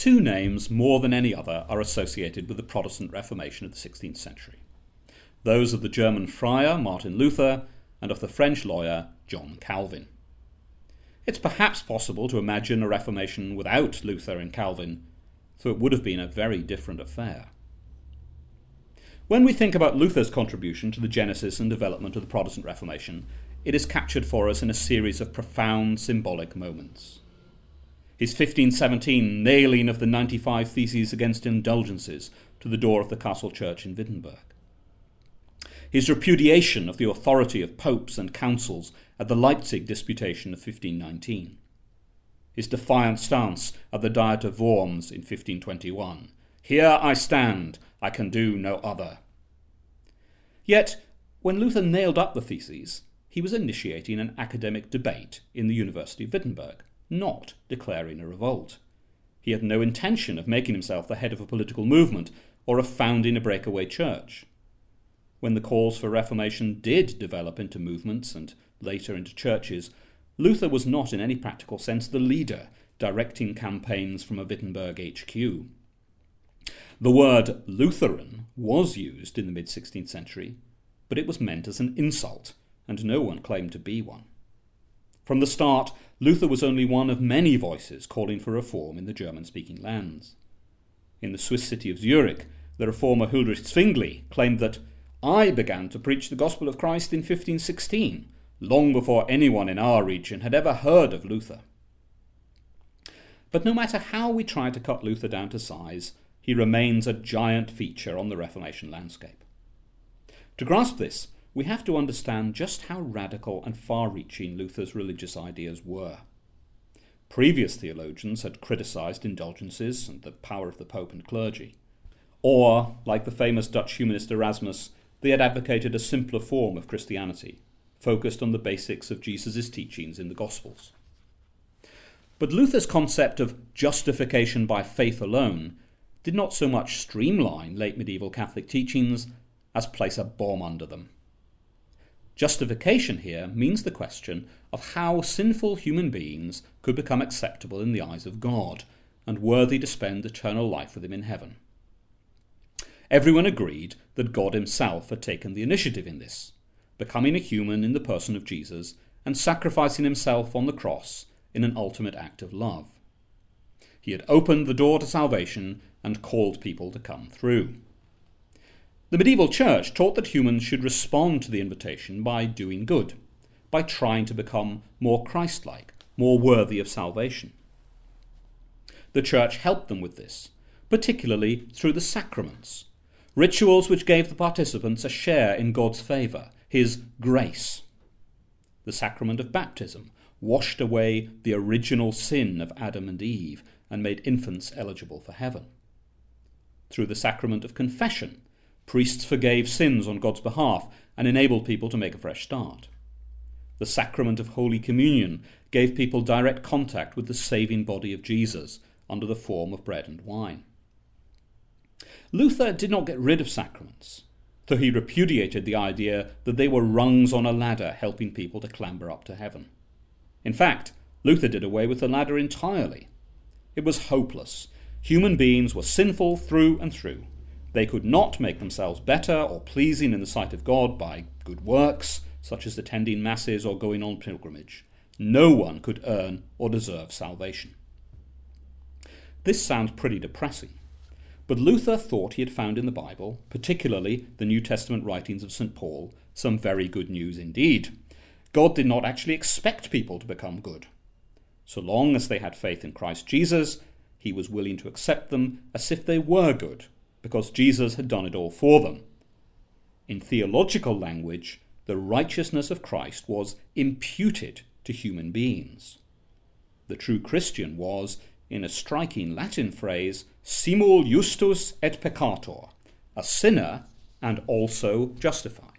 Two names, more than any other, are associated with the Protestant Reformation of the 16th century. Those of the German friar Martin Luther and of the French lawyer John Calvin. It's perhaps possible to imagine a Reformation without Luther and Calvin, though it would have been a very different affair. When we think about Luther's contribution to the genesis and development of the Protestant Reformation, it is captured for us in a series of profound symbolic moments. His 1517 nailing of the 95 Theses against indulgences to the door of the castle church in Wittenberg. His repudiation of the authority of popes and councils at the Leipzig Disputation of 1519. His defiant stance at the Diet of Worms in 1521. Here I stand, I can do no other. Yet, when Luther nailed up the theses, he was initiating an academic debate in the University of Wittenberg, not declaring a revolt. He had no intention of making himself the head of a political movement or of founding a breakaway church. When the calls for Reformation did develop into movements and later into churches, Luther was not in any practical sense the leader directing campaigns from a Wittenberg HQ. The word Lutheran was used in the mid-16th century, but it was meant as an insult, and no one claimed to be one. From the start, Luther was only one of many voices calling for reform in the German-speaking lands. In the Swiss city of Zurich, the reformer Huldrych Zwingli claimed that I began to preach the gospel of Christ in 1516, long before anyone in our region had ever heard of Luther. But no matter how we try to cut Luther down to size, he remains a giant feature on the Reformation landscape. To grasp this, we have to understand just how radical and far-reaching Luther's religious ideas were. Previous theologians had criticized indulgences and the power of the Pope and clergy. Or, like the famous Dutch humanist Erasmus, they had advocated a simpler form of Christianity, focused on the basics of Jesus' teachings in the Gospels. But Luther's concept of justification by faith alone did not so much streamline late medieval Catholic teachings as place a bomb under them. Justification here means the question of how sinful human beings could become acceptable in the eyes of God and worthy to spend eternal life with him in heaven. Everyone agreed that God himself had taken the initiative in this, becoming a human in the person of Jesus and sacrificing himself on the cross in an ultimate act of love. He had opened the door to salvation and called people to come through. The medieval church taught that humans should respond to the invitation by doing good, by trying to become more Christ-like, more worthy of salvation. The church helped them with this, particularly through the sacraments, rituals which gave the participants a share in God's favour, his grace. The sacrament of baptism washed away the original sin of Adam and Eve and made infants eligible for heaven. Through the sacrament of confession, priests forgave sins on God's behalf and enabled people to make a fresh start. The sacrament of Holy Communion gave people direct contact with the saving body of Jesus under the form of bread and wine. Luther did not get rid of sacraments, though he repudiated the idea that they were rungs on a ladder helping people to clamber up to heaven. In fact, Luther did away with the ladder entirely. It was hopeless. Human beings were sinful through and through. They could not make themselves better or pleasing in the sight of God by good works, such as attending masses or going on pilgrimage. No one could earn or deserve salvation. This sounds pretty depressing, but Luther thought he had found in the Bible, particularly the New Testament writings of St. Paul, some very good news indeed. God did not actually expect people to become good. So long as they had faith in Christ Jesus, he was willing to accept them as if they were good, because Jesus had done it all for them. In theological language, the righteousness of Christ was imputed to human beings. The true Christian was, in a striking Latin phrase, simul justus et peccator, a sinner and also justified.